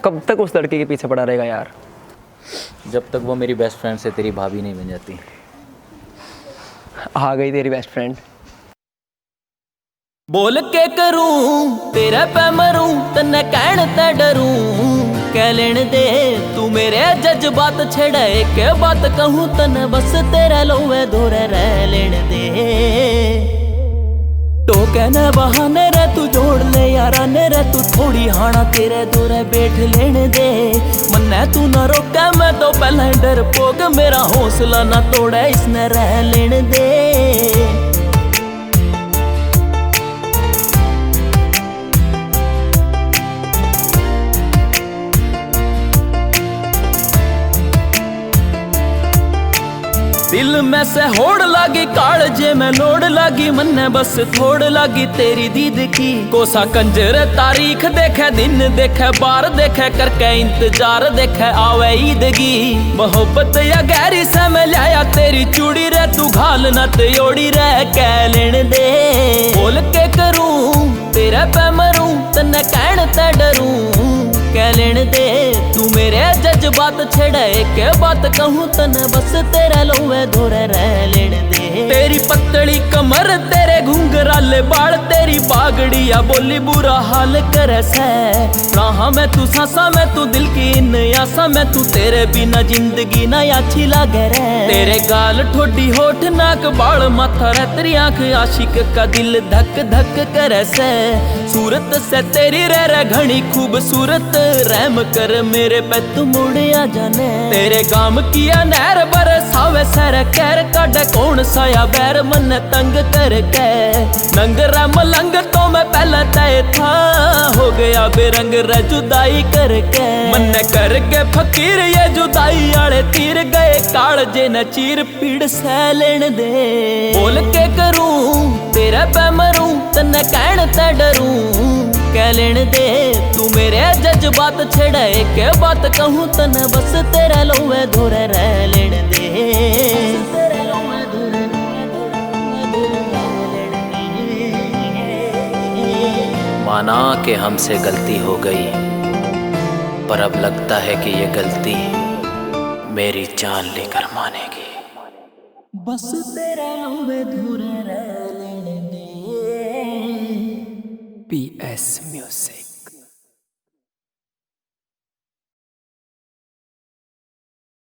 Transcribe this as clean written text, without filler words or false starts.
कब तक उस लड़के के पीछे पड़ा रहेगा यार? जब तक वो मेरी बेस्ट फ्रेंड से तेरी भाभी नहीं बन जाती। आ गई तेरी बेस्ट फ्रेंड। बोल के करूं तेरे पे मरूं, तन्ने कहण ते डरूं, कह लेन दे तू मेरे जज्बात छेड़े के बात कहूं तन्ने बस तेरा लोवे धोरे रह लेन दे। टोके न बहाने रे तू जोड़ ले यारा ने रे, तू थोड़ी हाना तेरे दोरे बैठ लेन दे। मन्ने तू न रोके मैं तो पहले डर पोग, मेरा हौसला ना तोड़े इसने रह लेन दे। दिल में से होड़ लागी काल जे मैं लोड़ लागी, मन्ने बस थोड़ लागी तेरी दीद की। कोसा कंजर तारीख देखे दिन देखे बार देखे, करके इंतजार देखे आवे ईदगी। मोहब्बत या गहरी से मैं लाया तेरी चूड़ी रे, तू घाल न त्योड़ी रे कह लेन दे। बोल के करूं तेरे पे मरूं, तन्ने कहण ते डरूं, कह लेन दे तू मेरे जज्बात छेड़े के बात कहूं तन्ने बस तेरा लोवे धोरे रह लेन दे। तेरी पतली कमर तेरे घुंघराले बाल, तेरी बागड़िया बोली बुरा हाल करे से। कहाँ मैं तू सांसा में तू दिल की इन आसा में, तू तेरे बिना जिंदगी ना अच्छी लागे रे। तेरे गाल ठोडी होठ नाक बाल माथा रे, तेरी आंख आशिक का दिल धक धक करे से। सूरत से तेरी रे घनी खूबसूरत, रहम कर मेरे पे तू मुड़ आ जाने। तेरे काम किया नहर बरसावे सर कैर, काटे कौन साया बैर मन तंग करके। नंग रम लंग तो मैं पहले तय था, हो गया बेरंग रे जुदाई करके। मन करके फकीर ये जुदाई आले तीर गए, काल जे न चीर पीड़ सह लेन दे। बोल के करूं तेरे पे मरूं, तन्ने कहण ते डरूं, कह लेन दे तू मेरे जज्बात छेड़े के बात कहूं तन्ने बस तेरा लोवे धोरे रह लेन दे। माना कि हमसे गलती हो गई, पर अब लगता है कि ये गलती मेरी जान लेकर मानेगी। बस तेरा लोवे धोरे रह लेन दे। PS Music।